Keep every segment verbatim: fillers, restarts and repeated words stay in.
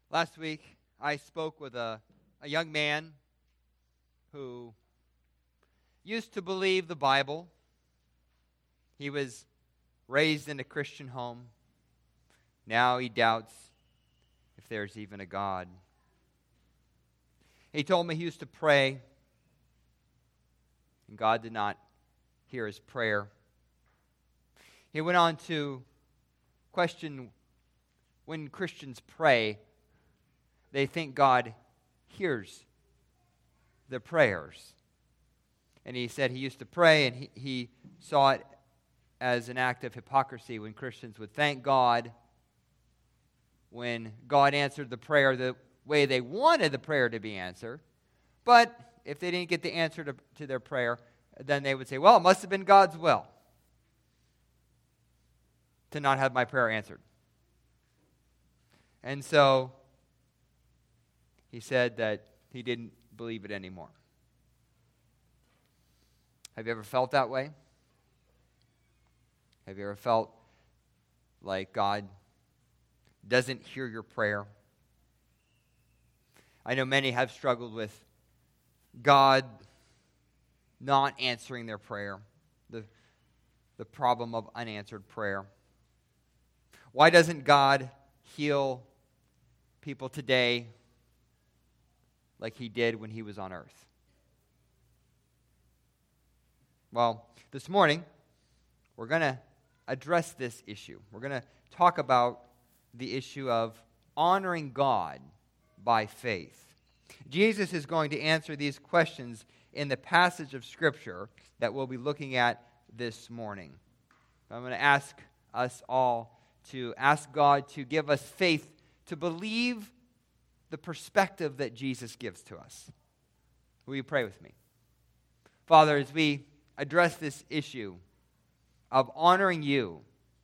Last week, I spoke with a, a young man who used to believe the Bible. He was raised in a Christian home. Now he doubts if there's even a God. He told me he used to pray, and God did not hear his prayer. He went on to question, when Christians pray, they think God hears their prayers. And he said he used to pray, and he, he saw it as an act of hypocrisy when Christians would thank God when God answered the prayer the way they wanted the prayer to be answered. But if they didn't get the answer to, to their prayer, then they would say, well, it must have been God's will to not have my prayer answered. And so he said that he didn't believe it anymore. Have you ever felt that way? Have you ever felt like God doesn't hear your prayer? I know many have struggled with God not answering their prayer, the, the problem of unanswered prayer. Why doesn't God heal people today like he did when he was on earth? Well, this morning, we're going to address this issue. We're going to talk about the issue of honoring God by faith. Jesus is going to answer these questions in the passage of Scripture that we'll be looking at this morning. I'm going to ask us all to ask God to give us faith to believe the perspective that Jesus gives to us. Will you pray with me? Father, as we address this issue of honoring you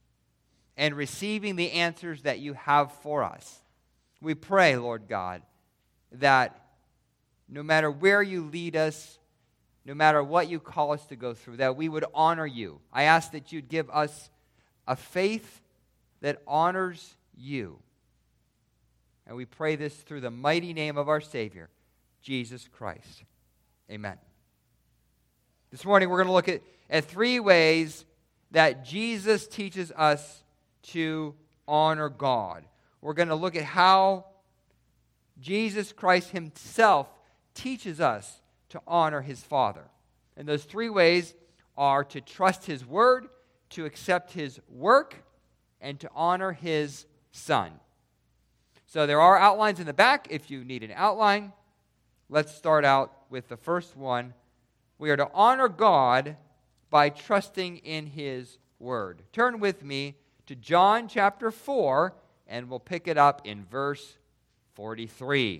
and receiving the answers that you have for us, we pray, Lord God, that no matter where you lead us, no matter what you call us to go through, that we would honor you. I ask that you'd give us a faith that honors you. And we pray this through the mighty name of our Savior, Jesus Christ. Amen. This morning we're going to look at, at three ways that Jesus teaches us to honor God. We're going to look at how Jesus Christ himself teaches us to honor his Father. And those three ways are to trust his word, to accept his work, and to honor his Son. So there are outlines in the back if you need an outline. Let's start out with the first one. We are to honor God by trusting in his word. Turn with me to John chapter four, and we'll pick it up in verse forty-three.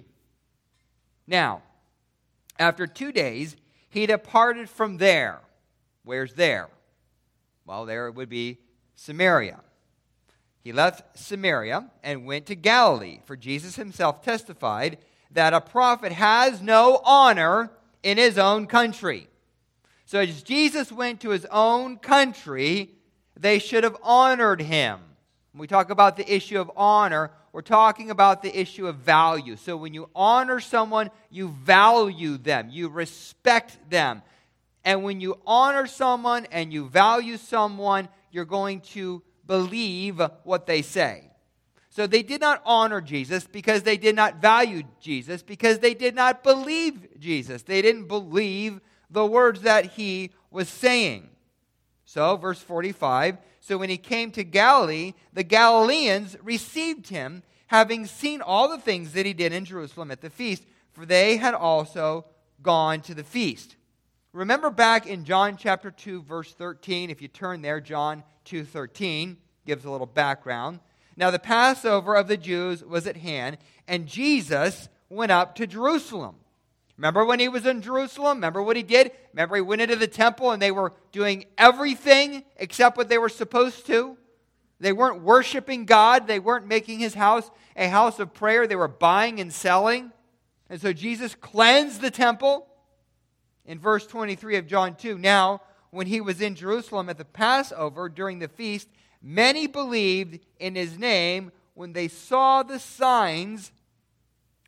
Now, after two days, he departed from there. Where's there? Well, there would be Samaria. He left Samaria and went to Galilee, for Jesus himself testified that a prophet has no honor in his own country. So as Jesus went to his own country, they should have honored him. When we talk about the issue of honor, we're talking about the issue of value. So when you honor someone, you value them, you respect them. And when you honor someone and you value someone, you're going to believe what they say. So they did not honor Jesus because they did not value Jesus, because they did not believe Jesus. They didn't believe the words that he was saying. So, verse forty-five, so when he came to Galilee, the Galileans received him, having seen all the things that he did in Jerusalem at the feast, for they had also gone to the feast. Remember back in John chapter two, verse thirteen, if you turn there, John two thirteen gives a little background. Now the Passover of the Jews was at hand, and Jesus went up to Jerusalem. Remember when he was in Jerusalem? Remember what he did? Remember he went into the temple and they were doing everything except what they were supposed to? They weren't worshiping God. They weren't making his house a house of prayer. They were buying and selling. And so Jesus cleansed the temple. In verse twenty-three of John two, now when he was in Jerusalem at the Passover during the feast, many believed in his name when they saw the signs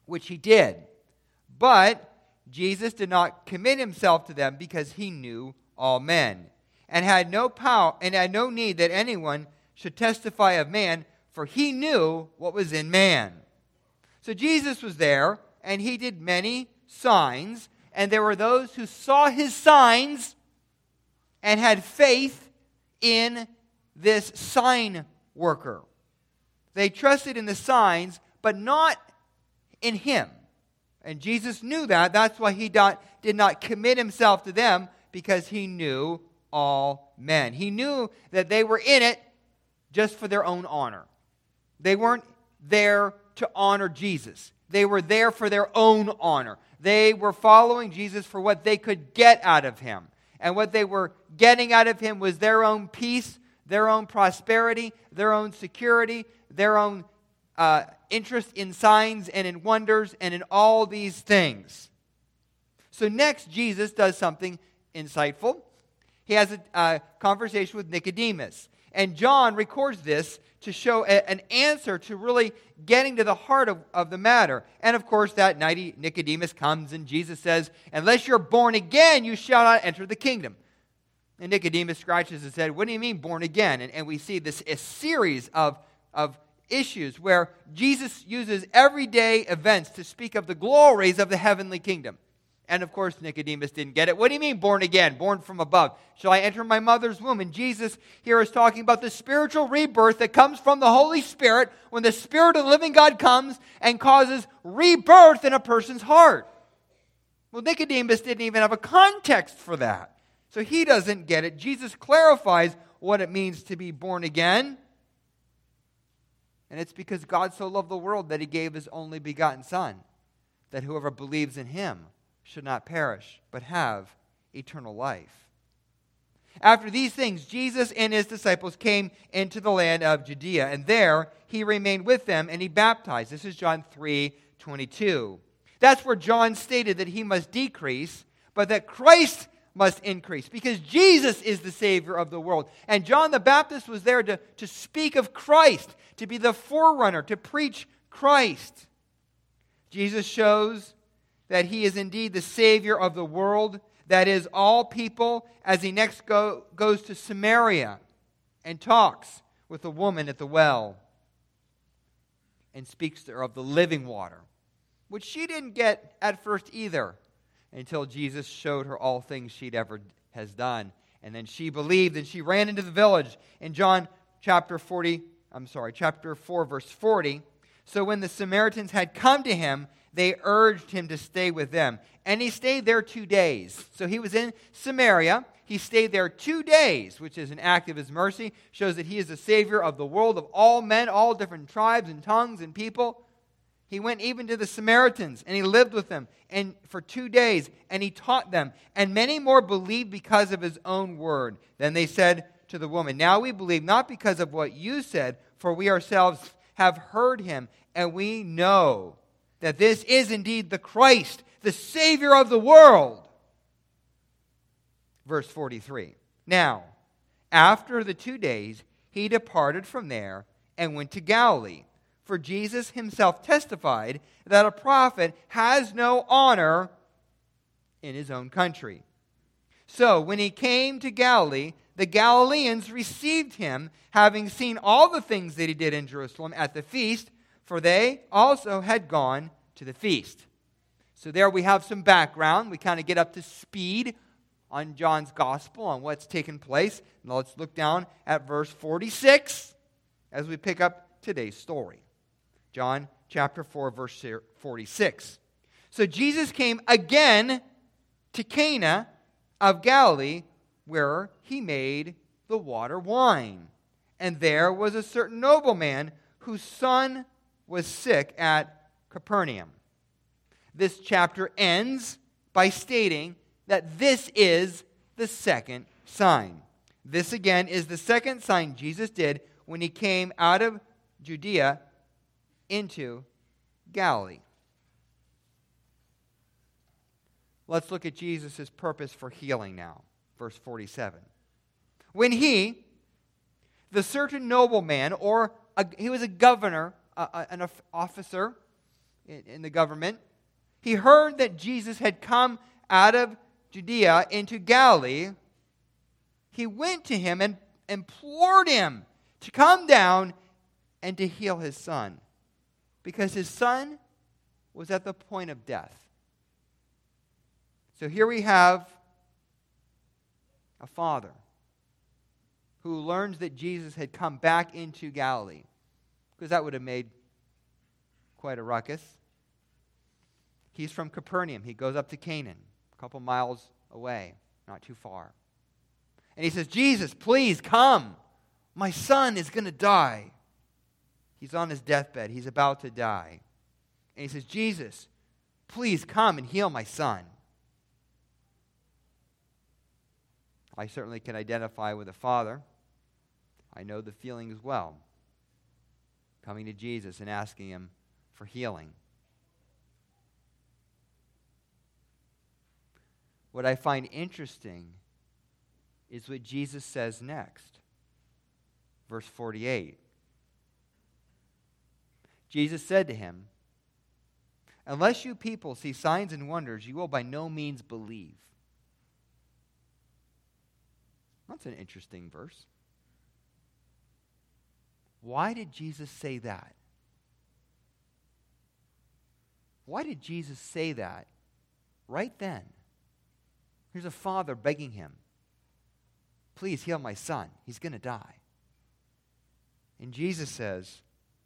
which he did. But Jesus did not commit himself to them because he knew all men, and had no power and had no need that anyone should testify of man, for he knew what was in man. So Jesus was there, and he did many signs, and there were those who saw his signs and had faith in this sign worker. They trusted in the signs, but not in him. And Jesus knew that. That's why he did not commit himself to them, because he knew all men. He knew that they were in it just for their own honor. They weren't there to honor Jesus. They were there for their own honor. They were following Jesus for what they could get out of him. And what they were getting out of him was their own peace, their own prosperity, their own security, their own uh, interest in signs and in wonders and in all these things. So next, Jesus does something insightful. He has a uh, conversation with Nicodemus. And John records this to show a, an answer to really getting to the heart of, of the matter. And of course, that night Nicodemus comes and Jesus says, "Unless you're born again, you shall not enter the kingdom." And Nicodemus scratches his head. What do you mean born again? And, and we see this a series of, of issues where Jesus uses everyday events to speak of the glories of the heavenly kingdom. And of course, Nicodemus didn't get it. What do you mean born again? Born from above? Shall I enter my mother's womb? And Jesus here is talking about the spiritual rebirth that comes from the Holy Spirit when the Spirit of the living God comes and causes rebirth in a person's heart. Well, Nicodemus didn't even have a context for that. So he doesn't get it. Jesus clarifies what it means to be born again. And it's because God so loved the world that he gave his only begotten Son, that whoever believes in him should not perish, but have eternal life. After these things, Jesus and his disciples came into the land of Judea, and there he remained with them, and he baptized. This is John three twenty-two. That's where John stated that he must decrease, but that Christ must increase, because Jesus is the Savior of the world. And John the Baptist was there to, to speak of Christ, to be the forerunner, to preach Christ. Jesus shows that he is indeed the Savior of the world, that is, all people, as he next go, goes to Samaria and talks with a woman at the well and speaks to her of the living water, which she didn't get at first either, until Jesus showed her all things she'd ever has done. And then she believed, and she ran into the village. In John chapter forty, I'm sorry, chapter four, verse forty, so when the Samaritans had come to him, they urged him to stay with them. And he stayed there two days. So he was in Samaria. He stayed there two days, which is an act of his mercy. Shows that he is the Savior of the world, of all men, all different tribes and tongues and people. He went even to the Samaritans, and he lived with them and for two days, and he taught them. And many more believed because of his own word. Then they said to the woman, "Now we believe not because of what you said, for we ourselves have heard him, and we know that this is indeed the Christ, the Savior of the world." Verse forty-three. Now, after the two days, he departed from there and went to Galilee. For Jesus himself testified that a prophet has no honor in his own country. So, when he came to Galilee, the Galileans received him, having seen all the things that he did in Jerusalem at the feast, for they also had gone to the feast. So there we have some background. We kind of get up to speed on John's gospel, on what's taken place. Now let's look down at verse forty-six as we pick up today's story. John chapter four, verse forty-six. So Jesus came again to Cana of Galilee, where he made the water wine. And there was a certain nobleman whose son was sick at Capernaum. This chapter ends by stating that this is the second sign. This again is the second sign Jesus did when he came out of Judea into Galilee. Let's look at Jesus' purpose for healing now. Verse forty-seven. When he, the certain nobleman, or a, he was a governor, a, a, an officer in, in the government. He heard that Jesus had come out of Judea into Galilee. He went to him and implored him to come down and to heal his son, because his son was at the point of death. So here we have a father who learns that Jesus had come back into Galilee, because that would have made quite a ruckus. He's from Capernaum. He goes up to Canaan, a couple miles away, not too far. And he says, Jesus, please come. My son is going to die. He's on his deathbed. He's about to die. And he says, Jesus, please come and heal my son. I certainly can identify with a father. I know the feeling as well. Coming to Jesus and asking him for healing. What I find interesting is what Jesus says next. Verse forty-eight. Jesus said to him, unless you people see signs and wonders, you will by no means believe. That's an interesting verse. Why did Jesus say that? Why did Jesus say that right then? Here's a father begging him, please heal my son. He's going to die. And Jesus says,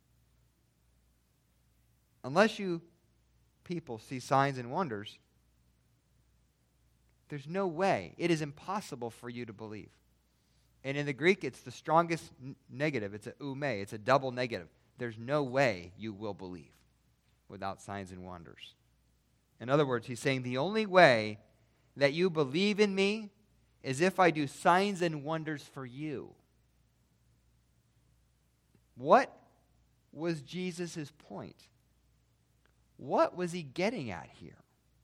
unless you people see signs and wonders, there's no way. It is impossible for you to believe. And in the Greek, it's the strongest n- negative. It's a ume. It's a double negative. There's no way you will believe without signs and wonders. In other words, he's saying the only way that you believe in me is if I do signs and wonders for you. What was Jesus' point? What was he getting at here?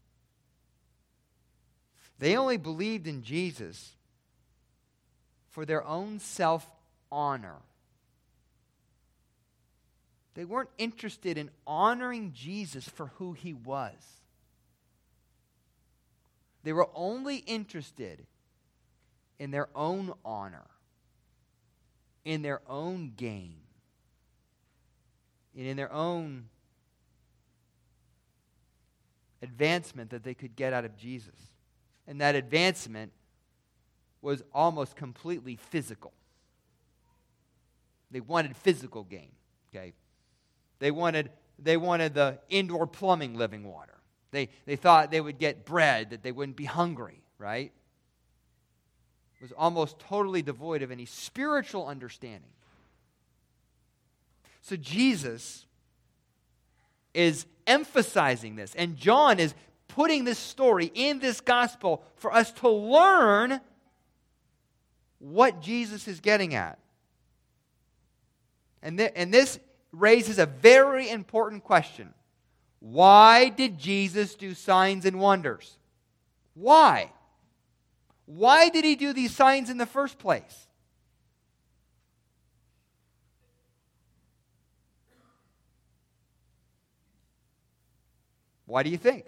They only believed in Jesus for their own self-honor. They weren't interested in honoring Jesus for who he was. They were only interested in their own honor, in their own gain, and in their own advancement that they could get out of Jesus. And that advancement was almost completely physical. They wanted physical gain, okay? They wanted, they wanted the indoor plumbing living water. They, they thought they would get bread, that they wouldn't be hungry, right? It was almost totally devoid of any spiritual understanding. So Jesus is emphasizing this, and John is putting this story in this gospel for us to learn what Jesus is getting at. And, th- and this raises a very important question. Why did Jesus do signs and wonders? Why? Why did he do these signs in the first place? Why do you think?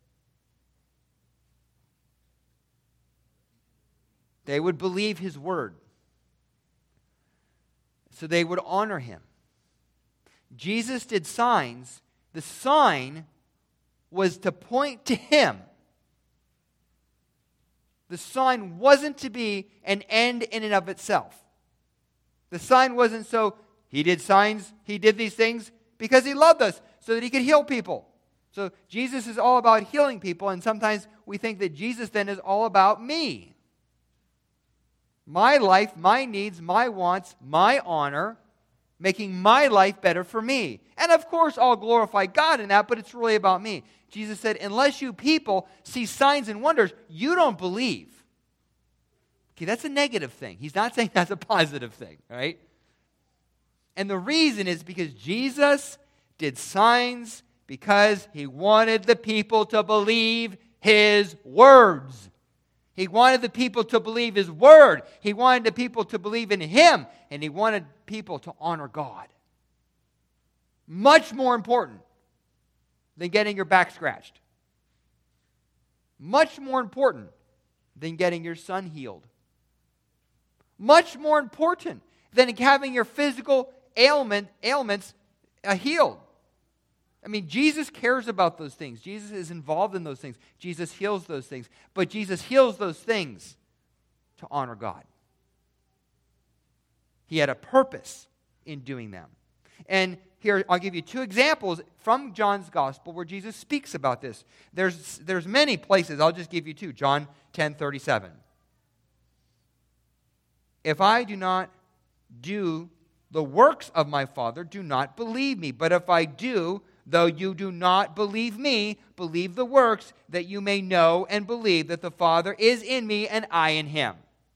They would believe his word. So they would honor him. Jesus did signs. The sign was to point to him. The sign wasn't to be an end in and of itself. The sign wasn't so, he did signs, he did these things because he loved us, so that he could heal people. So Jesus is all about healing people, and sometimes we think that Jesus then is all about me. My life, my needs, my wants, my honor, making my life better for me. And of course, I'll glorify God in that, but it's really about me. Jesus said, unless you people see signs and wonders, you don't believe. Okay, that's a negative thing. He's not saying that's a positive thing, right? And the reason is because Jesus did signs because he wanted the people to believe his words. He wanted the people to believe his word. He wanted the people to believe in him. And he wanted people to honor God. Much more important than getting your back scratched. Much more important than getting your son healed. Much more important than having your physical ailment ailments uh, healed. I mean, Jesus cares about those things. Jesus is involved in those things. Jesus heals those things. But Jesus heals those things to honor God. He had a purpose in doing them. And here, I'll give you two examples from John's Gospel where Jesus speaks about this. There's, there's many places. I'll just give you two. John ten thirty-seven. If I do not do the works of my Father, do not believe me. But if I do, though you do not believe me, believe the works, that you may know and believe that the Father is in me and I in him.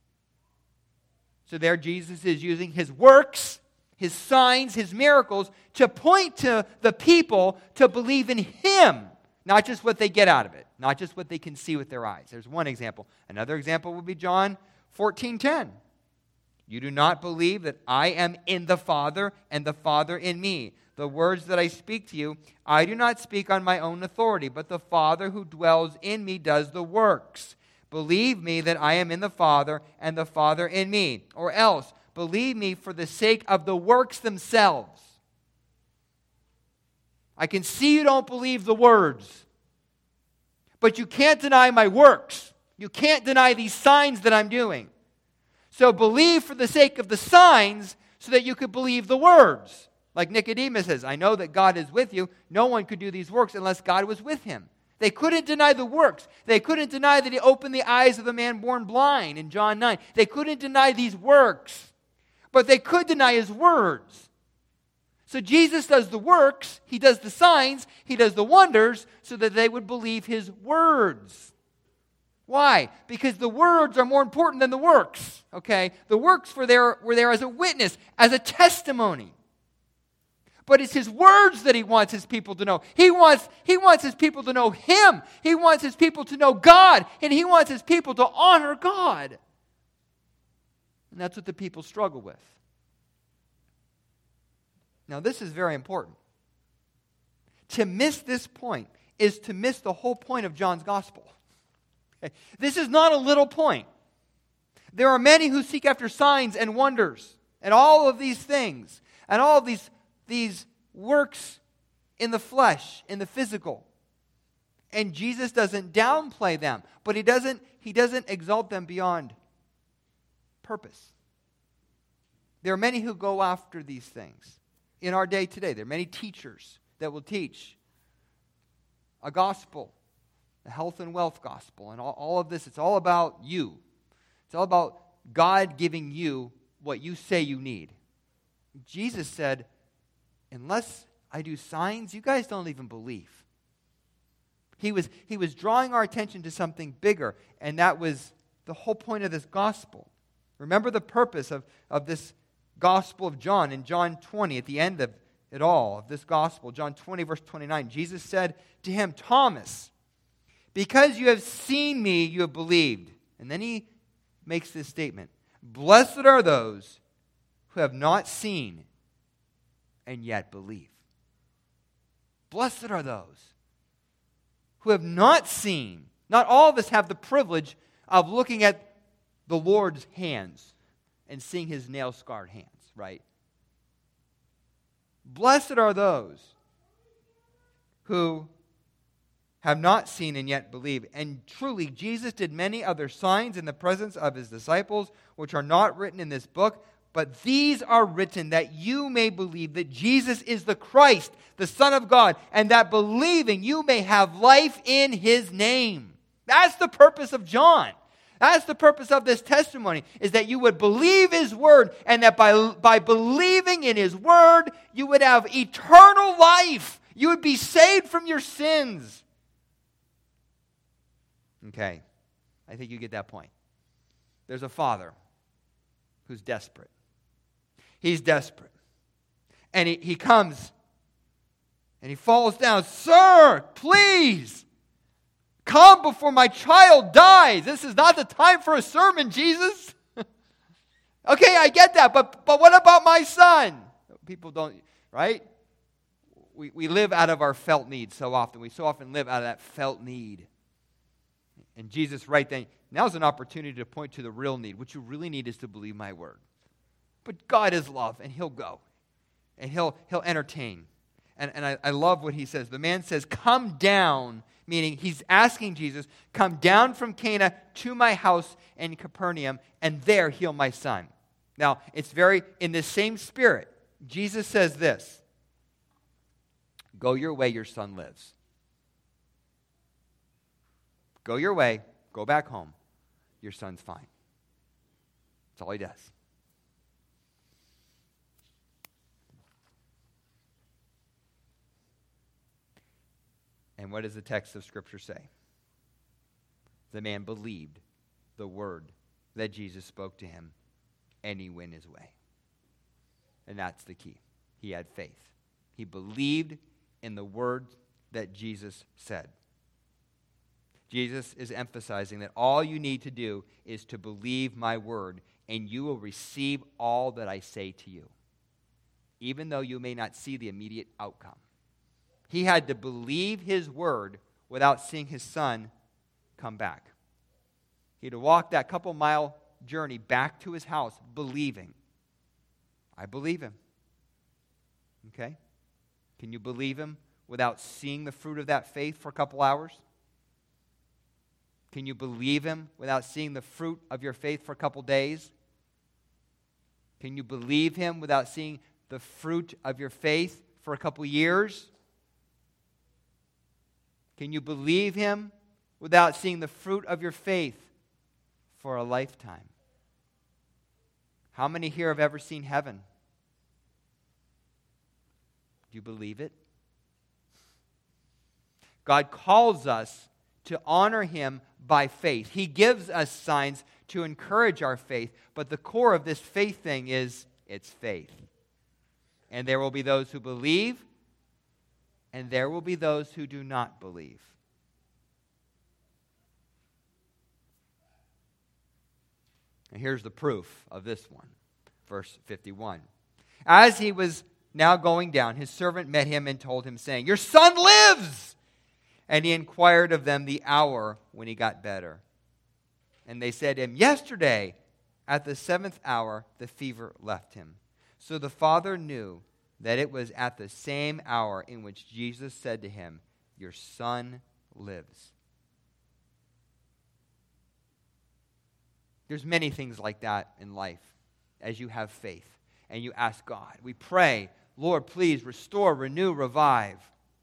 So there Jesus is using his works, his signs, his miracles to point to the people to believe in him, not just what they get out of it, not just what they can see with their eyes. There's one example. Another example would be John fourteen ten. You do not believe that I am in the Father and the Father in me. The words that I speak to you, I do not speak on my own authority, but the Father who dwells in me does the works. Believe me that I am in the Father and the Father in me. Or else, believe me for the sake of the works themselves. I can see you don't believe the words, but you can't deny my works. You can't deny these signs that I'm doing. So believe for the sake of the signs so that you could believe the words. Like Nicodemus says, I know that God is with you. No one could do these works unless God was with him. They couldn't deny the works. They couldn't deny that he opened the eyes of the man born blind in John nine. They couldn't deny these works, but they could deny his words. So Jesus does the works, he does the signs, he does the wonders so that they would believe his words. Why? Because the words are more important than the works. Okay? The works were there, were there as a witness, as a testimony. But it's his words that he wants his people to know. He wants, he wants his people to know him. He wants his people to know God. And he wants his people to honor God. And that's what the people struggle with. Now, this is very important. To miss this point is to miss the whole point of John's Gospel. Okay? This is not a little point. There are many who seek after signs and wonders and all of these things and all of these, these works in the flesh, in the physical. And Jesus doesn't downplay them, but he doesn't, he doesn't exalt them beyond purpose. There are many who go after these things. In our day today, there are many teachers that will teach a gospel, the health and wealth gospel, and all, all of this. It's all about you. It's all about God giving you what you say you need. Jesus said, unless I do signs, you guys don't even believe. He was, he was drawing our attention to something bigger, and that was the whole point of this gospel. Remember the purpose of, of this Gospel of John in John twenty, at the end of it all, of this gospel, John twenty, verse twenty-nine, Jesus said to him, Thomas, because you have seen me, you have believed. And then he makes this statement, blessed are those who have not seen and yet believe. Blessed are those who have not seen. Not all of us have the privilege of looking at the Lord's hands and seeing his nail-scarred hands, right? Blessed are those who have not seen and yet believe. And truly, Jesus did many other signs in the presence of his disciples, which are not written in this book, but these are written that you may believe that Jesus is the Christ, the Son of God, and that believing you may have life in his name. That's the purpose of John. That's the purpose of this testimony, is that you would believe his word, and that by, by believing in his word, you would have eternal life. You would be saved from your sins. Okay, I think you get that point. There's a father who's desperate. He's desperate. And he, he comes and he falls down. Sir, please, come before my child dies. This is not the time for a sermon, Jesus. Okay, I get that, but, but what about my son? People don't, right? we, we live out of our felt need so often. We so often live out of that felt need. And Jesus right then, now's an opportunity to point to the real need. What you really need is to believe my word. But God is love, and he'll go. And he'll he'll entertain. And, and I, I love what he says. The man says, come down, meaning he's asking Jesus, come down from Cana to my house in Capernaum, and there heal my son. Now, it's very, in the same spirit, Jesus says this, go your way, your son lives. Go your way, go back home, your son's fine. That's all he does. And what does the text of Scripture say? The man believed the word that Jesus spoke to him, and he went his way. And that's the key. He had faith. He believed in the word that Jesus said. Jesus is emphasizing that all you need to do is to believe my word, and you will receive all that I say to you, even though you may not see the immediate outcome. He had to believe his word without seeing his son come back. He had to walk that couple mile journey back to his house believing. I believe him. Okay? Can you believe him without seeing the fruit of that faith for a couple hours? Can you believe him without seeing the fruit of your faith for a couple days? Can you believe him without seeing the fruit of your faith for a couple years? Can you believe him without seeing the fruit of your faith for a lifetime? How many here have ever seen heaven? Do you believe it? God calls us to honor him by faith. He gives us signs to encourage our faith, but the core of this faith thing is it's faith. And there will be those who believe, and there will be those who do not believe. And here's the proof of this one. Verse fifty-one. As he was now going down, his servant met him and told him, saying, your son lives! And he inquired of them the hour when he got better. And they said to him, yesterday, at the seventh hour, the fever left him. So the father knew that it was at the same hour in which Jesus said to him, your son lives. There's many things like that in life as you have faith and you ask God. We pray, Lord, please restore, renew, revive.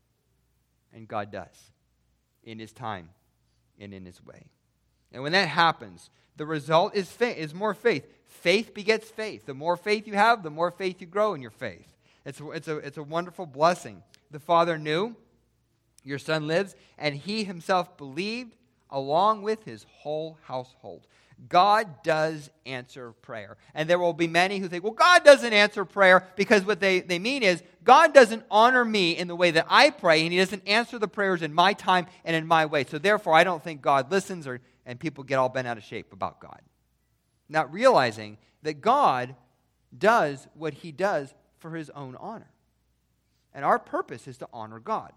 And God does in his time and in his way. And when that happens, the result is faith, is more faith. Faith begets faith. The more faith you have, the more faith you grow in your faith. It's, it's, a, it's a wonderful blessing. The father knew your son lives, and he himself believed along with his whole household. God does answer prayer. And there will be many who think, well, God doesn't answer prayer, because what they, they mean is, God doesn't honor me in the way that I pray, and he doesn't answer the prayers in my time and in my way. So therefore, I don't think God listens, or and people get all bent out of shape about God. Not realizing that God does what he does for his own honor. And our purpose is to honor God.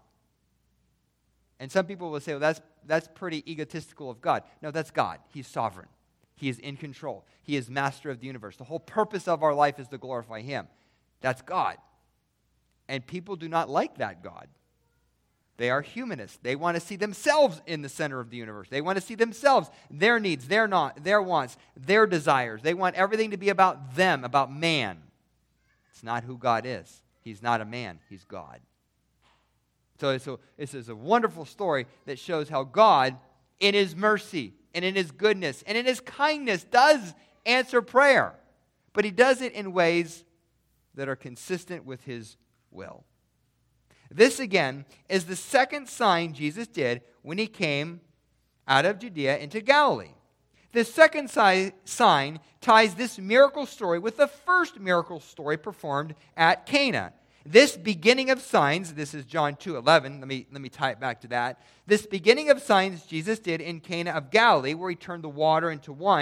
And some people will say, well, that's, that's pretty egotistical of God. No, that's God. He's sovereign. He is in control. He is master of the universe. The whole purpose of our life is to glorify him. That's God. And people do not like that God. They are humanists. They want to see themselves in the center of the universe. They want to see themselves, their needs, their not, their wants, their desires. They want everything to be about them, about man. It's not who God is. He's not a man. He's God. So, so this is a wonderful story that shows how God, in his mercy and in his goodness and in his kindness, does answer prayer. But he does it in ways that are consistent with his will. This, again, is the second sign Jesus did when he came out of Judea into Galilee. The second si- sign ties this miracle story with the first miracle story performed at Cana. This beginning of signs, this is John two eleven, let me, let me tie it back to that. This beginning of signs Jesus did in Cana of Galilee, where he turned the water into wine,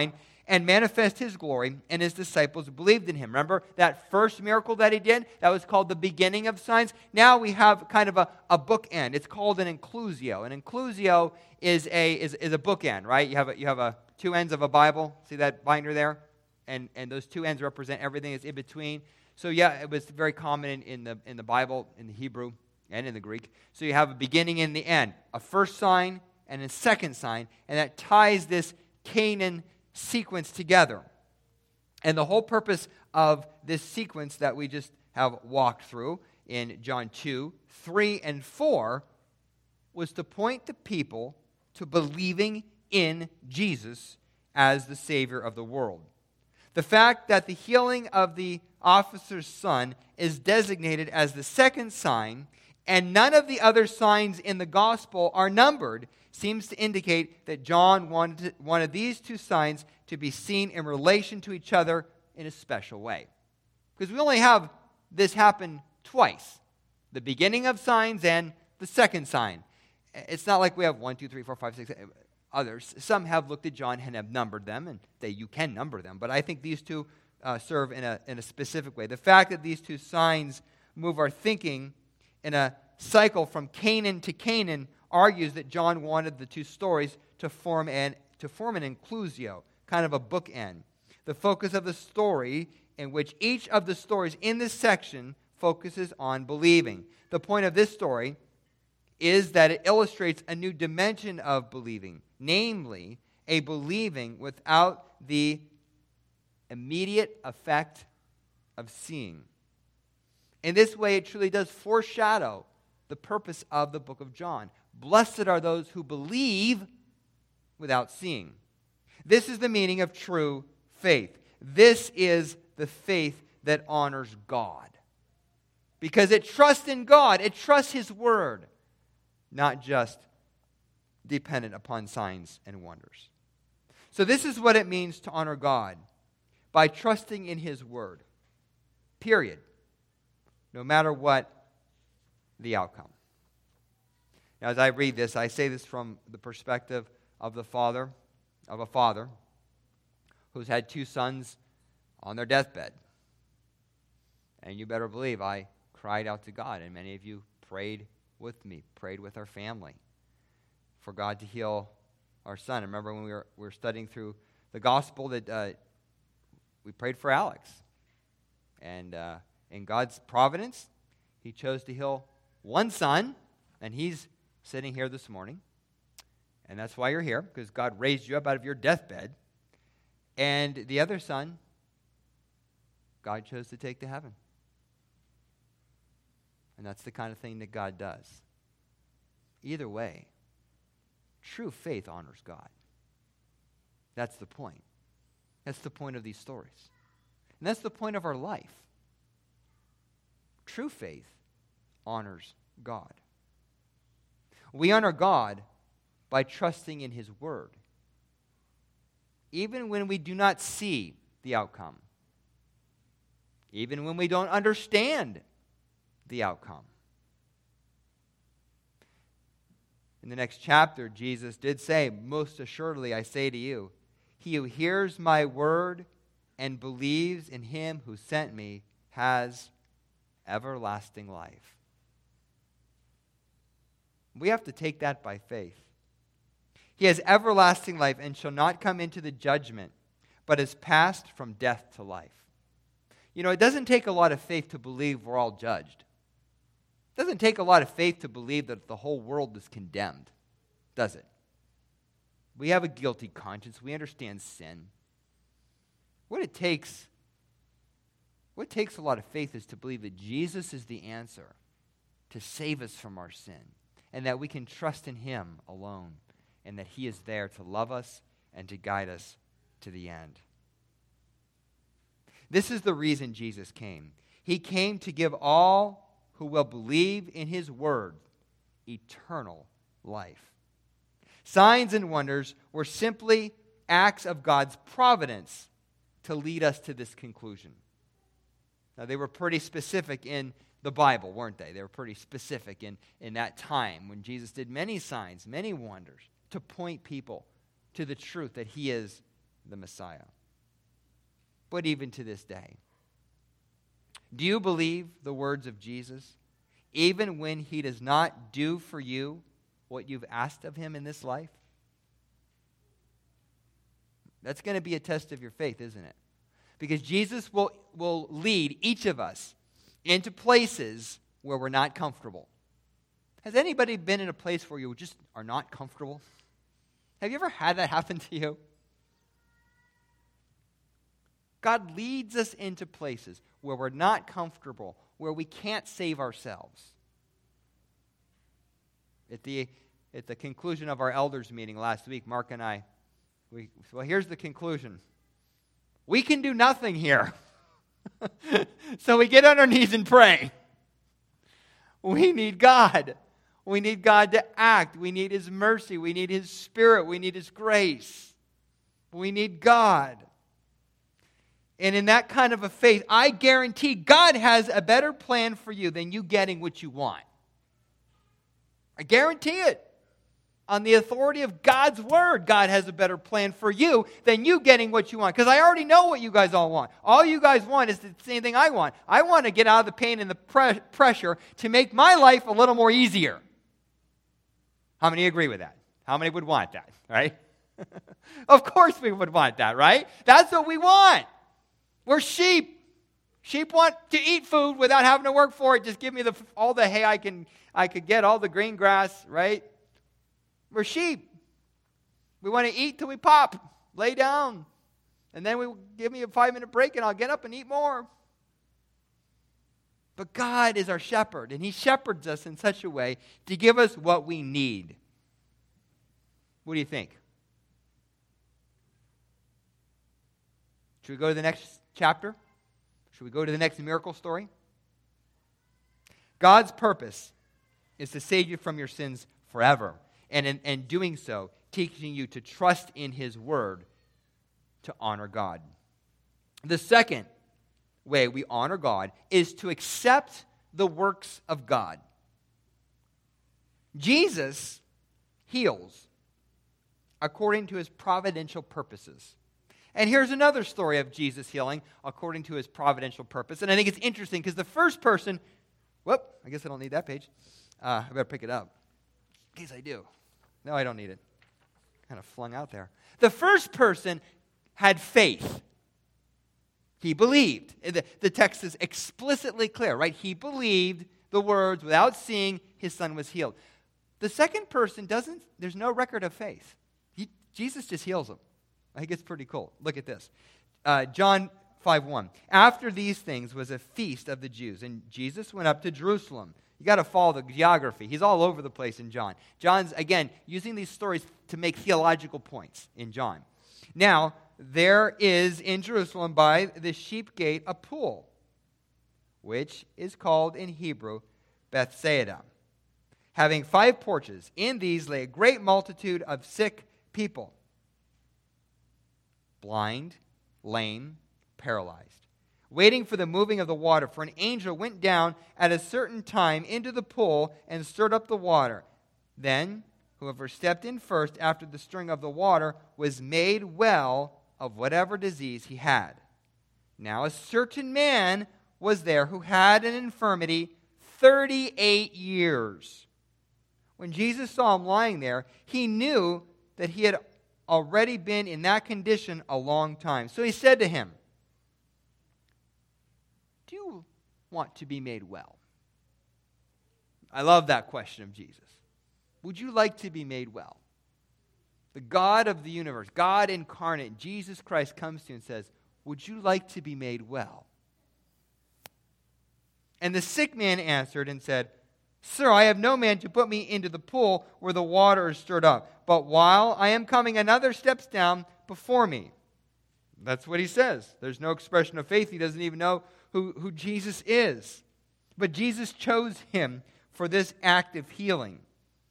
and manifest his glory, and his disciples believed in him. Remember that first miracle that he did? That was called the beginning of signs. Now we have kind of a, a bookend. It's called an inclusio. An inclusio is a is, is a bookend, right? You have a, you have a two ends of a Bible. See that binder there? And and those two ends represent everything that's in between. So yeah, it was very common in, in the in the Bible, in the Hebrew and in the Greek. So you have a beginning and the end, a first sign and a second sign, and that ties this Canaan sequence together. And the whole purpose of this sequence that we just have walked through in John two, three, and four was to point the people to believing in Jesus as the Savior of the world. The fact that the healing of the officer's son is designated as the second sign, and none of the other signs in the gospel are numbered, seems to indicate that John wanted, wanted these two signs to be seen in relation to each other in a special way. Because we only have this happen twice. The beginning of signs and the second sign. It's not like we have one, two, three, four, five, six others. Some have looked at John and have numbered them, and they you can number them. But I think these two uh, serve in a, in a specific way. The fact that these two signs move our thinking in a cycle from Canaan to Canaan argues that John wanted the two stories to form an to form an inclusio, kind of a bookend. The focus of the story, in which each of the stories in this section focuses on believing. The point of this story is that it illustrates a new dimension of believing, namely a believing without the immediate effect of seeing. In this way, it truly does foreshadow the purpose of the book of John. Blessed are those who believe without seeing. This is the meaning of true faith. This is the faith that honors God. Because it trusts in God. It trusts His Word, not just dependent upon signs and wonders. So this is what it means to honor God, by trusting in His Word. Period. No matter what the outcome. Now, as I read this, I say this from the perspective of the father, of a father who's had two sons on their deathbed. And you better believe I cried out to God, and many of you prayed with me, prayed with our family for God to heal our son. I remember when we were, we were studying through the gospel that uh, we prayed for Alex. And uh, in God's providence, He chose to heal one son, and he's sitting here this morning. And that's why you're here, because God raised you up out of your deathbed. And the other son, God chose to take to heaven. And that's the kind of thing that God does. Either way, true faith honors God. That's the point. That's the point of these stories. And that's the point of our life. True faith honors God. We honor God by trusting in His Word, even when we do not see the outcome, even when we don't understand the outcome. In the next chapter, Jesus did say, "Most assuredly I say to you, he who hears my word and believes in Him who sent me has everlasting life." We have to take that by faith. He has everlasting life and shall not come into the judgment, but is passed from death to life. You know, it doesn't take a lot of faith to believe we're all judged. It doesn't take a lot of faith to believe that the whole world is condemned, does it? We have a guilty conscience. We understand sin. What it takes, what it takes a lot of faith is to believe that Jesus is the answer to save us from our sin, and that we can trust in Him alone, and that He is there to love us and to guide us to the end. This is the reason Jesus came. He came to give all who will believe in His word eternal life. Signs and wonders were simply acts of God's providence to lead us to this conclusion. Now, they were pretty specific in the Bible, weren't they? They were pretty specific in, in that time when Jesus did many signs, many wonders to point people to the truth that He is the Messiah. but even to this day. Do you believe the words of Jesus, even when he does not do for you what you've asked of him in this life? That's going to be a test of your faith, isn't it? Because Jesus will, will lead each of us into places where we're not comfortable. Has anybody been in a place where you just are not comfortable? Have you ever had that happen to you? God leads us into places where we're not comfortable, where we can't save ourselves. At the, at the conclusion of our elders meeting last week, Mark and I, we, well, here's the conclusion. We can do nothing here. So we get on our knees and pray. We need God. We need God to act. We need His mercy. We need His Spirit. We need His grace. We need God. And in that kind of a faith, I guarantee God has a better plan for you than you getting what you want. I guarantee it. On the authority of God's Word, God has a better plan for you than you getting what you want. Because I already know what you guys all want. All you guys want is the same thing I want. I want to get out of the pain and the pre- pressure to make my life a little more easier. How many agree with that? How many would want that, right? Of course we would want that, right? That's what we want. We're sheep. Sheep want to eat food without having to work for it. Just give me the, all the hay I can I could get, all the green grass, right? We're sheep. We want to eat till we pop, lay down. And then we give me a five-minute break and I'll get up and eat more. But God is our shepherd, and He shepherds us in such a way to give us what we need. What do you think? Should we go to the next chapter? Should we go to the next miracle story? God's purpose is to save you from your sins forever. And in, in doing so, teaching you to trust in His Word to honor God. The second way we honor God is to accept the works of God. Jesus heals according to His providential purposes. And here's another story of Jesus healing according to His providential purpose. And I think it's interesting because the first person, whoop, I guess I don't need that page. Uh, I better pick it up in case I do. No, I don't need it. Kind of flung out there. The first person had faith. He believed. The, the text is explicitly clear, right? He believed the words without seeing his son was healed. The second person doesn't, there's no record of faith. He, Jesus just heals him. I think it's pretty cool. Look at this. Uh, John five one. After these things was a feast of the Jews, and Jesus went up to Jerusalem. You got to follow the geography. He's all over the place in John. John's, again, using these stories to make theological points in John. Now, there is in Jerusalem by the sheep gate a pool, which is called in Hebrew Bethsaida, having five porches. In these lay a great multitude of sick people, blind, lame, paralyzed, waiting for the moving of the water. For an angel went down at a certain time into the pool and stirred up the water. Then whoever stepped in first after the stirring of the water was made well of whatever disease he had. Now a certain man was there who had an infirmity thirty-eight years. When Jesus saw him lying there, he knew that he had already been in that condition a long time. So he said to him, "Do you want to be made well?" I love that question of Jesus. Would you like to be made well? The God of the universe, God incarnate, Jesus Christ comes to you and says, "Would you like to be made well?" And the sick man answered and said, "Sir, I have no man to put me into the pool where the water is stirred up. But while I am coming, another steps down before me." That's what he says. There's no expression of faith. He doesn't even know who, who Jesus is. But Jesus chose him for this act of healing.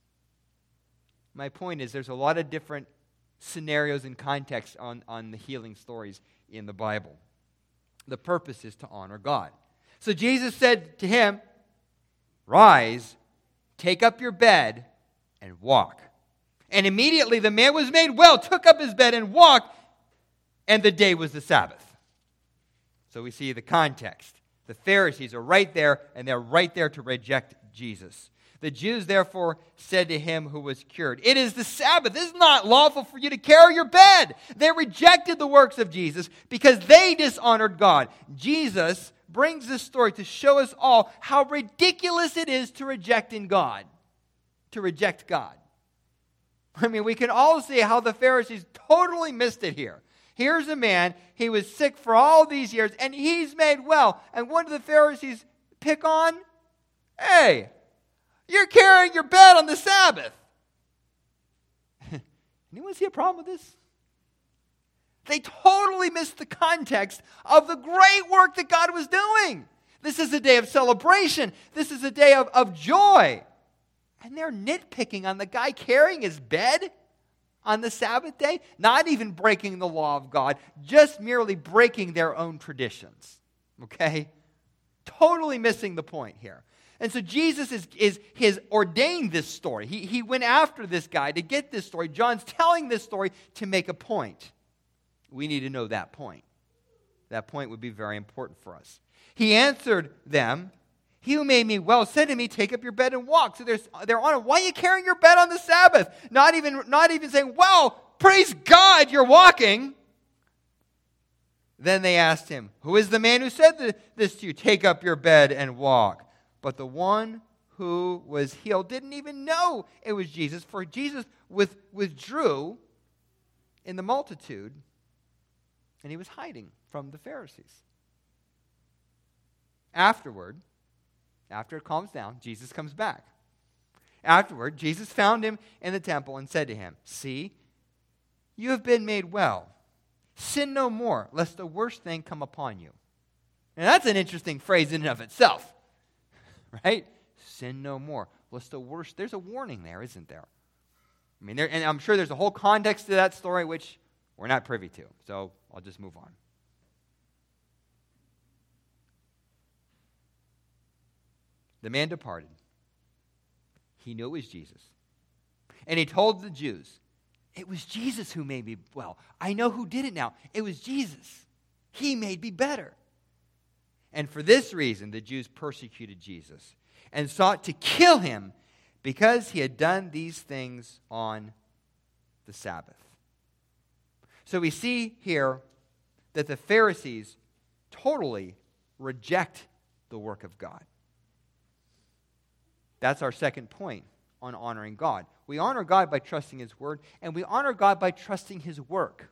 My point is there's a lot of different scenarios and contexts on, on the healing stories in the Bible. The purpose is to honor God. So Jesus said to him, "Rise, take up your bed, and walk." And immediately the man was made well, took up his bed and walked, and the day was the Sabbath. So we see the context. The Pharisees are right there, and they're right there to reject Jesus. The Jews therefore said to him who was cured, "It is the Sabbath. It is not lawful for you to carry your bed." They rejected the works of Jesus because they dishonored God. Jesus brings this story to show us all how ridiculous it is to reject in God, to reject God. I mean, we can all see how the Pharisees totally missed it here. Here's a man, he was sick for all these years, and he's made well. And what do the Pharisees pick on? Hey, you're carrying your bed on the Sabbath. Anyone see a problem with this? They totally missed the context of the great work that God was doing. This is a day of celebration. This is a day of, of joy. And they're nitpicking on the guy carrying his bed on the Sabbath day, not even breaking the law of God, just merely breaking their own traditions. Okay? Totally missing the point here. And so Jesus is, is has ordained this story. He, he went after this guy to get this story. John's telling this story to make a point. We need to know that point. That point would be very important for us. He answered them, "He who made me well said to me, 'Take up your bed and walk.'" So there's, they're on it. "Why are you carrying your bed on the Sabbath?" Not even, not even saying, "Well, praise God, you're walking." Then they asked him, "Who is the man who said this to you? Take up your bed and walk." But the one who was healed didn't even know it was Jesus, for Jesus with, withdrew in the multitude, and he was hiding from the Pharisees. Afterward, after it calms down, Jesus comes back. Afterward, Jesus found him in the temple and said to him, "See, you have been made well. Sin no more, lest the worst thing come upon you." And that's an interesting phrase in and of itself. Right? Sin no more, lest the worst. There's a warning there, isn't there? I mean, there, and I'm sure there's a whole context to that story which we're not privy to. So I'll just move on. The man departed. He knew it was Jesus. And he told the Jews, "It was Jesus who made me well. I know who did it now. It was Jesus. He made me better." And for this reason, the Jews persecuted Jesus and sought to kill him because he had done these things on the Sabbath. So we see here that the Pharisees totally reject the work of God. That's our second point on honoring God. We honor God by trusting His word, and we honor God by trusting His work.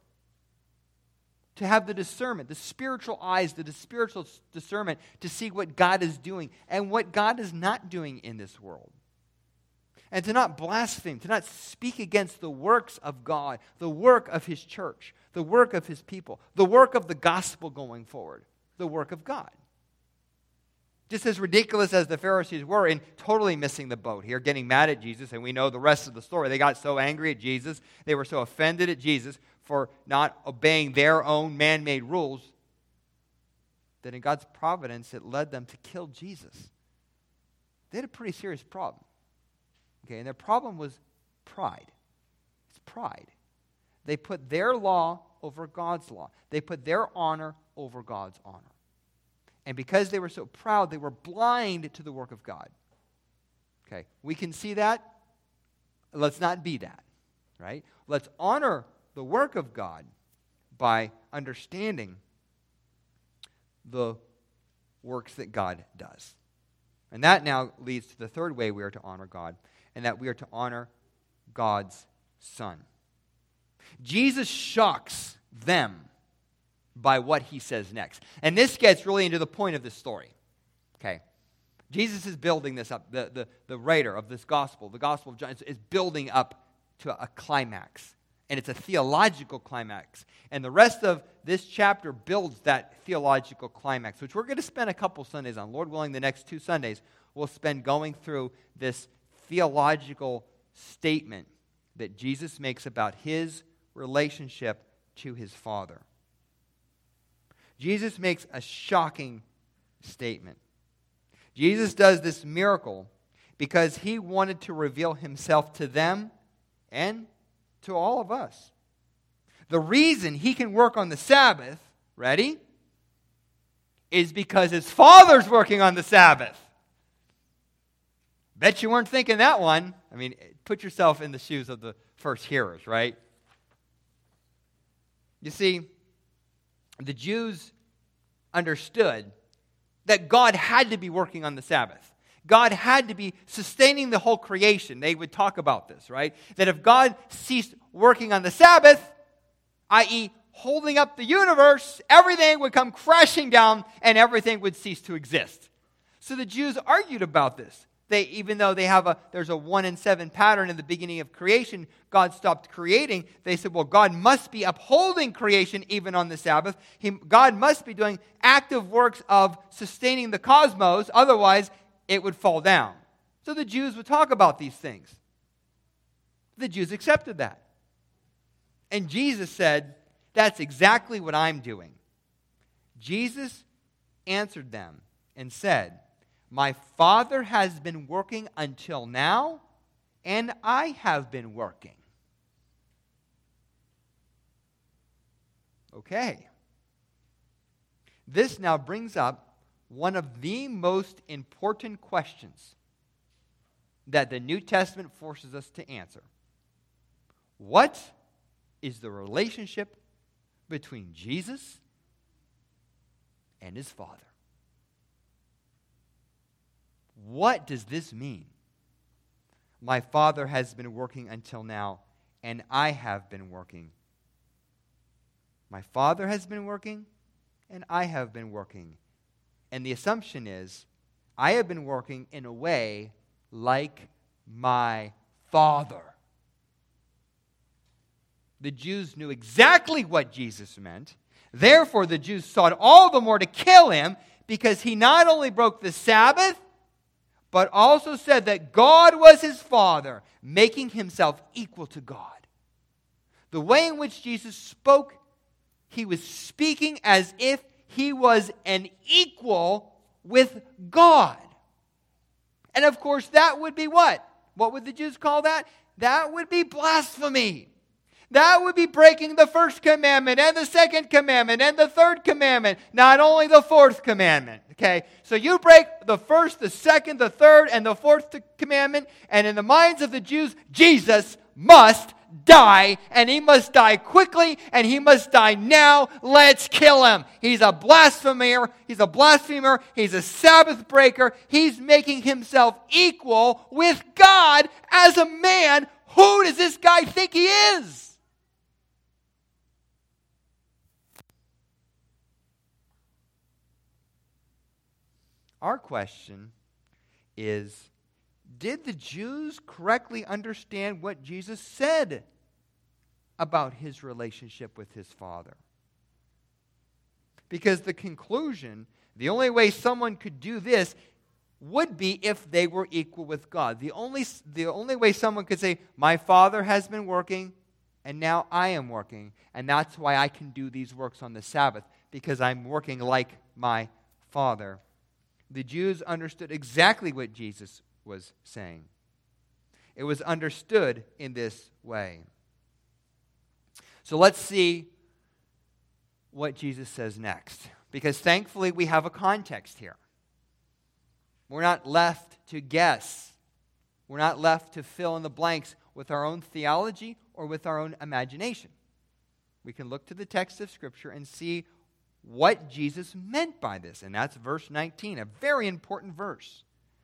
To have the discernment, the spiritual eyes, the spiritual discernment to see what God is doing and what God is not doing in this world. And to not blaspheme, to not speak against the works of God, the work of His church, the work of His people, the work of the gospel going forward, the work of God. Just as ridiculous as the Pharisees were in totally missing the boat here, getting mad at Jesus, and we know the rest of the story. They got so angry at Jesus, they were so offended at Jesus for not obeying their own man-made rules, that in God's providence, it led them to kill Jesus. They had a pretty serious problem. Okay, and their problem was pride. It's pride. They put their law over God's law. They put their honor over God's honor. And because they were so proud, they were blind to the work of God. Okay, we can see that. Let's not be that, right? Let's honor the work of God by understanding the works that God does. And that now leads to the third way we are to honor God, and that we are to honor God's Son. Jesus shocks them by what he says next. And this gets really into the point of this story. Okay. Jesus is building this up. The, the, the writer of this gospel, the Gospel of John, is, is building up to a climax. And it's a theological climax. And the rest of this chapter builds that theological climax, which we're going to spend a couple Sundays on. Lord willing, the next two Sundays, we'll spend going through this theological statement that Jesus makes about his relationship to his Father. Jesus makes a shocking statement. Jesus does this miracle because he wanted to reveal himself to them and to all of us. The reason he can work on the Sabbath, ready, is because his Father's working on the Sabbath. Bet you weren't thinking that one. I mean, put yourself in the shoes of the first hearers, right? You see, the Jews understood that God had to be working on the Sabbath. God had to be sustaining the whole creation. They would talk about this, right? That if God ceased working on the Sabbath, that is holding up the universe, everything would come crashing down and everything would cease to exist. So the Jews argued about this. They, even though they have a, there's a one in seven pattern in the beginning of creation, God stopped creating. They said, well, God must be upholding creation even on the Sabbath. He, God must be doing active works of sustaining the cosmos. Otherwise, it would fall down. So the Jews would talk about these things. The Jews accepted that. And Jesus said, that's exactly what I'm doing. Jesus answered them and said, my Father has been working until now, and I have been working. Okay. This now brings up one of the most important questions that the New Testament forces us to answer. What is the relationship between Jesus and his Father? What does this mean? My Father has been working until now, and I have been working. My Father has been working, and I have been working. And the assumption is, I have been working in a way like my Father. The Jews knew exactly what Jesus meant. Therefore, the Jews sought all the more to kill him because he not only broke the Sabbath, but also said that God was his Father, making himself equal to God. The way in which Jesus spoke, he was speaking as if he was an equal with God. And of course, that would be what? What would the Jews call that? That would be blasphemy. That would be breaking the first commandment and the second commandment and the third commandment, not only the fourth commandment. Okay, so you break the first, the second, the third, and the fourth commandment, and in the minds of the Jews, Jesus must die, and he must die quickly, and he must die now. Let's kill him. He's a blasphemer. He's a blasphemer. He's a Sabbath breaker. He's making himself equal with God as a man. Who does this guy think he is? Our question is, did the Jews correctly understand what Jesus said about his relationship with his Father? Because the conclusion, the only way someone could do this would be if they were equal with God. The only, the only way someone could say, my Father has been working, and now I am working, and that's why I can do these works on the Sabbath, because I'm working like my Father. The Jews understood exactly what Jesus was saying. It was understood in this way. So let's see what Jesus says next, because thankfully we have a context here. We're not left to guess. We're not left to fill in the blanks with our own theology or with our own imagination. We can look to the text of Scripture and see what Jesus meant by this. And that's verse nineteen, a very important verse.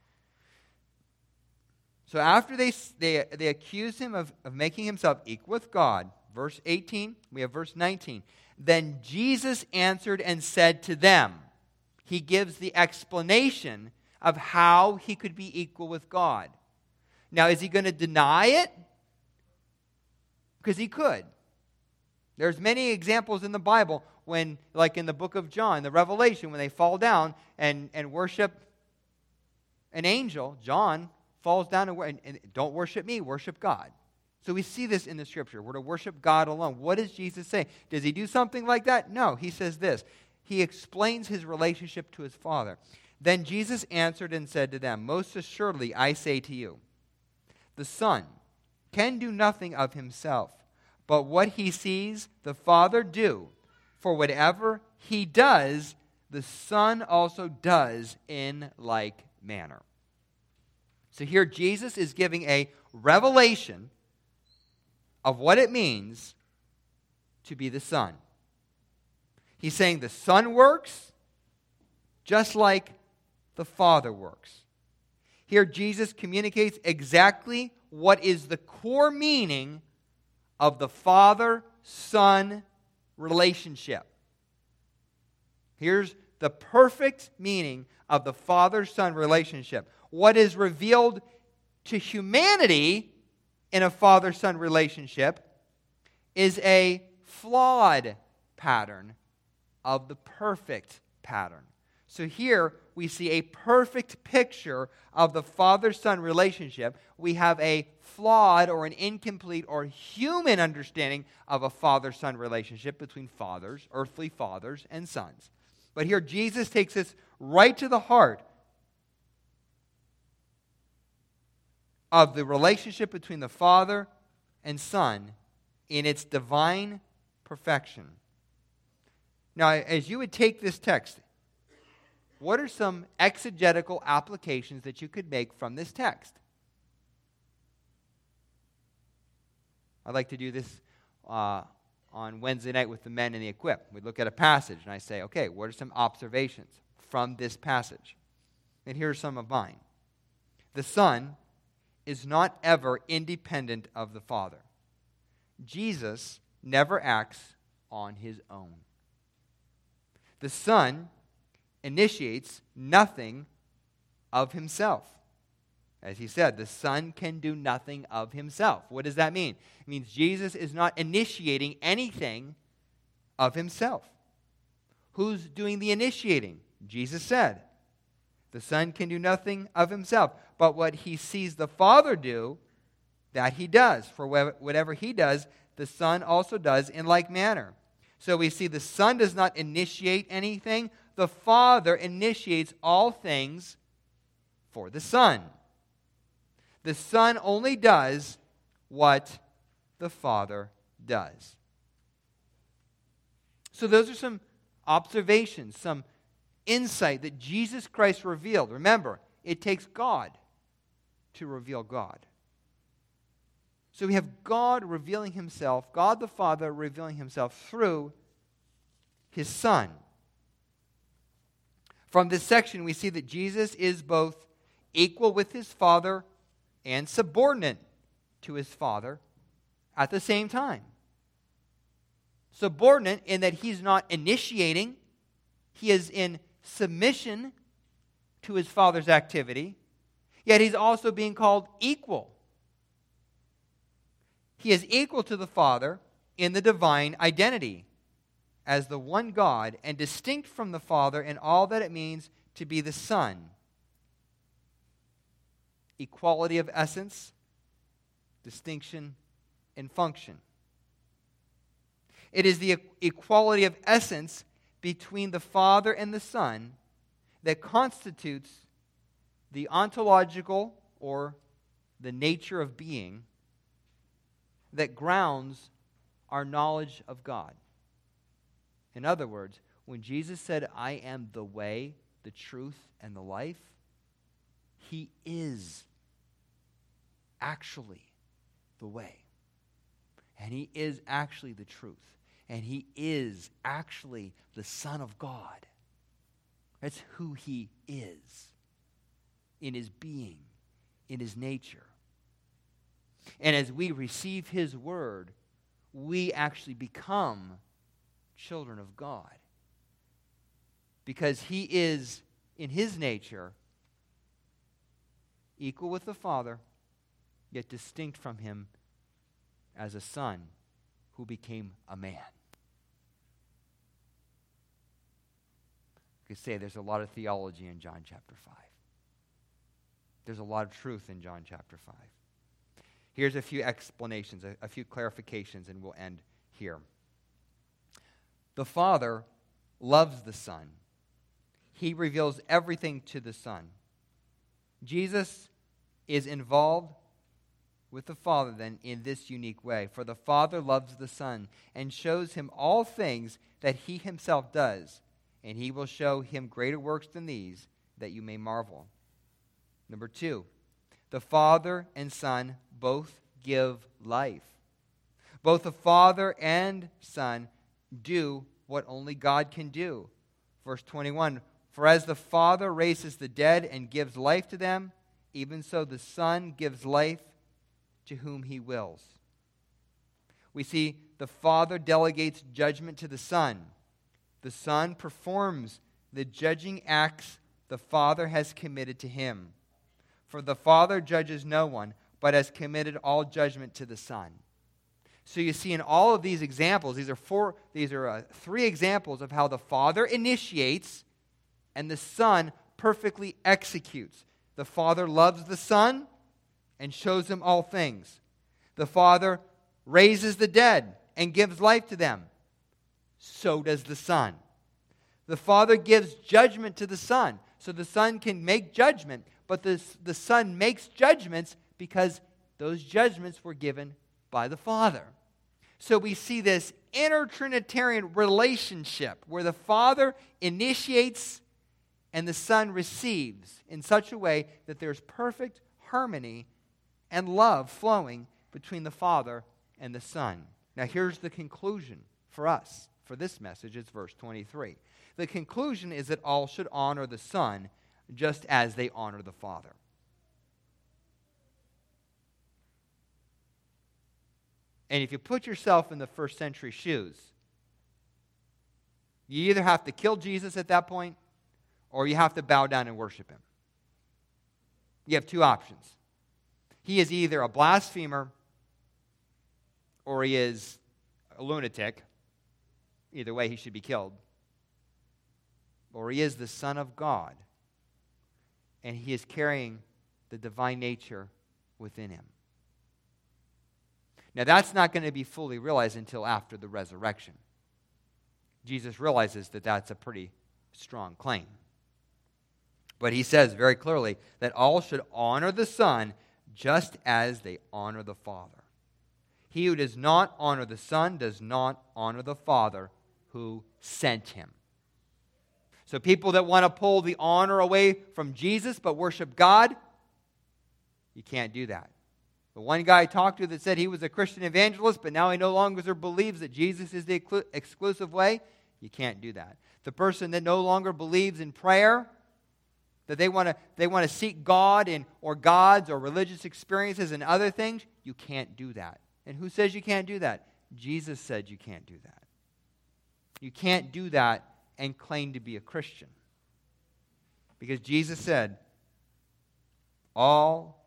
So after they, they, they accuse him of, of making himself equal with God, verse eighteen, we have verse nineteen. Then Jesus answered and said to them, he gives the explanation of how he could be equal with God. Now, is he going to deny it? Because he could. There's many examples in the Bible when, like in the book of John, the Revelation, when they fall down and, and worship an angel, John falls down and, and, and don't worship me, worship God. So we see this in the Scripture. We're to worship God alone. What does Jesus say? Does he do something like that? No, he says this. He explains his relationship to his Father. Then Jesus answered and said to them, most assuredly I say to you, the Son can do nothing of himself, but what he sees the Father do, for whatever he does, the Son also does in like manner. So here Jesus is giving a revelation of what it means to be the Son. He's saying the Son works just like the Father works. Here Jesus communicates exactly what is the core meaning of the Father-Son relationship. Here's the perfect meaning of the Father-Son relationship. What is revealed to humanity in a Father-Son relationship is a flawed pattern of the perfect pattern. So here we see a perfect picture of the Father-Son relationship. We have a flawed or an incomplete or human understanding of a Father-Son relationship between fathers, earthly fathers, and sons. But here Jesus takes us right to the heart of the relationship between the Father and Son in its divine perfection. Now, as you would take this text, what are some exegetical applications that you could make from this text? I like to do this uh, on Wednesday night with the men in the Equip. We look at a passage and I say, okay, what are some observations from this passage? And here are some of mine. The Son is not ever independent of the Father. Jesus never acts on his own. The Son initiates nothing of himself. As he said, the Son can do nothing of himself. What does that mean? It means Jesus is not initiating anything of himself. Who's doing the initiating? Jesus said. The Son can do nothing of himself, but what he sees the Father do, that he does. For whatever he does, the Son also does in like manner. So we see the Son does not initiate anything. The Father initiates all things for the Son. The Son only does what the Father does. So those are some observations, some insight that Jesus Christ revealed. Remember, it takes God to reveal God. So we have God revealing himself, God the Father revealing himself through his Son. From this section, we see that Jesus is both equal with his Father and subordinate to his Father at the same time. Subordinate in that he's not initiating, he is in submission to his Father's activity, yet he's also being called equal. He is equal to the Father in the divine identity as the one God and distinct from the Father in all that it means to be the Son. Equality of essence, distinction in function. It is the equality of essence between the Father and the Son that constitutes the ontological or the nature of being that grounds our knowledge of God. In other words, when Jesus said, I am the way, the truth, and the life, he is actually the way. And he is actually the truth. And he is actually the Son of God. That's who he is in his being, in his nature. And as we receive his word, we actually become children of God. Because he is, in his nature, equal with the Father, yet distinct from him as a son who became a man. You could say there's a lot of theology in John chapter five. There's a lot of truth in John chapter five. Here's a few explanations, a, a few clarifications, and we'll end here. The Father loves the Son. He reveals everything to the Son. Jesus is involved with the Father then in this unique way. For the Father loves the Son and shows him all things that he himself does, and he will show him greater works than these, that you may marvel. Number two, the Father and Son both give life. Both the Father and Son do what only God can do. Verse twenty-one, for as the Father raises the dead and gives life to them, even so the Son gives life to whom he wills. We see the Father delegates judgment to the Son. The Son performs the judging acts the Father has committed to him. For the Father judges no one, but has committed all judgment to the Son. So you see in all of these examples, these are four, these are uh, three examples of how the Father initiates and the Son perfectly executes. The Father loves the Son and shows him all things. The Father raises the dead and gives life to them. So does the Son. The Father gives judgment to the Son. So the Son can make judgment, but the, the Son makes judgments because those judgments were given by the Father. So we see this inter-Trinitarian relationship where the Father initiates and the Son receives in such a way that there's perfect harmony and love flowing between the Father and the Son. Now here's the conclusion for us, for this message. It's verse twenty-three. The conclusion is that all should honor the Son just as they honor the Father. And if you put yourself in the first century shoes, you either have to kill Jesus at that point or you have to bow down and worship him. You have two options. He is either a blasphemer or he is a lunatic. Either way, he should be killed. Or he is the Son of God, and he is carrying the divine nature within him. Now, that's not going to be fully realized until after the resurrection. Jesus realizes that that's a pretty strong claim. But he says very clearly that all should honor the Son just as they honor the Father. He who does not honor the Son does not honor the Father who sent him. So people that want to pull the honor away from Jesus but worship God, you can't do that. The one guy I talked to that said he was a Christian evangelist, but now he no longer believes that Jesus is the exclusive way, you can't do that. The person that no longer believes in prayer, that they want to they want to seek God in or gods or religious experiences and other things, you can't do that. And who says you can't do that? Jesus said you can't do that. You can't do that and claim to be a Christian. Because Jesus said, all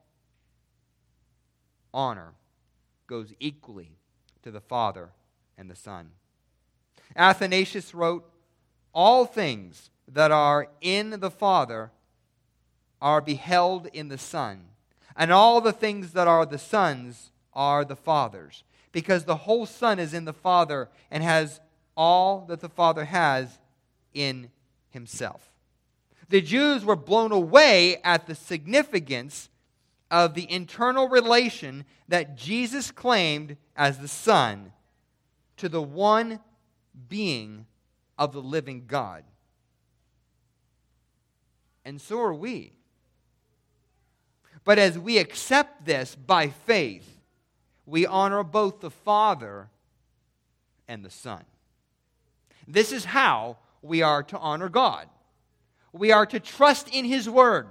honor goes equally to the Father and the Son. Athanasius wrote, all things that are in the Father are beheld in the Son, and all the things that are the Son's are the Father's, because the whole Son is in the Father and has all that the Father has in himself. The Jews were blown away at the significance of the internal relation that Jesus claimed as the Son to the one being of the living God. And so are we. But as we accept this by faith, we honor both the Father and the Son. This is how we are to honor God. We are to trust in His Word.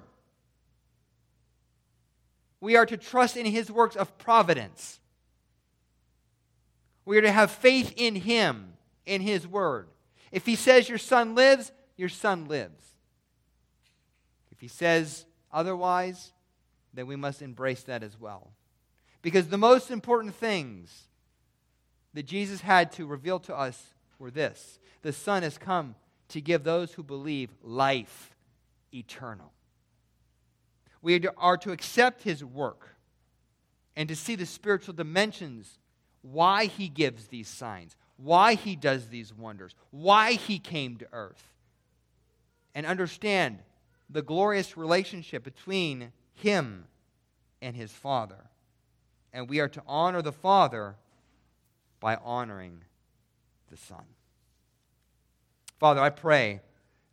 We are to trust in His works of providence. We are to have faith in Him, in His Word. If He says your son lives, your son lives. If He says otherwise, then we must embrace that as well. Because the most important things that Jesus had to reveal to us were this: the Son has come to give those who believe life eternal. We are to accept His work and to see the spiritual dimensions, why He gives these signs, why He does these wonders, why He came to earth, and understand the glorious relationship between Him and His Father. And we are to honor the Father by honoring the Son. Father, I pray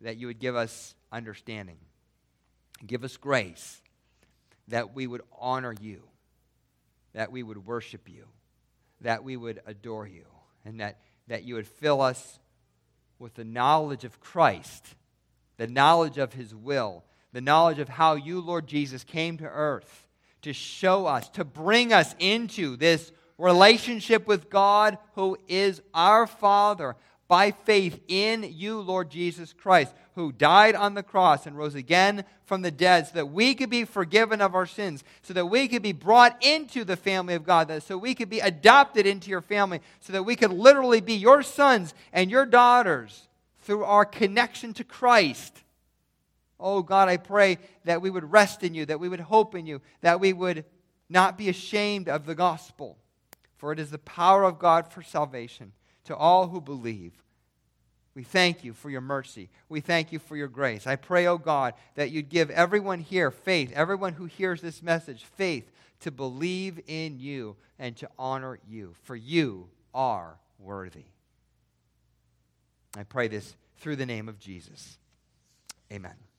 that you would give us understanding. Give us grace that we would honor you, that we would worship you, that we would adore you, and that, that you would fill us with the knowledge of Christ, the knowledge of his will, the knowledge of how you, Lord Jesus, came to earth to show us, to bring us into this relationship with God who is our Father by faith in you, Lord Jesus Christ, who died on the cross and rose again from the dead so that we could be forgiven of our sins, so that we could be brought into the family of God, so we could be adopted into your family, so that we could literally be your sons and your daughters through our connection to Christ. Oh God, I pray that we would rest in you, that we would hope in you, that we would not be ashamed of the gospel, for it is the power of God for salvation to all who believe. We thank you for your mercy. We thank you for your grace. I pray, oh God, that you'd give everyone here faith, everyone who hears this message, faith to believe in you and to honor you, for you are worthy. I pray this through the name of Jesus. Amen.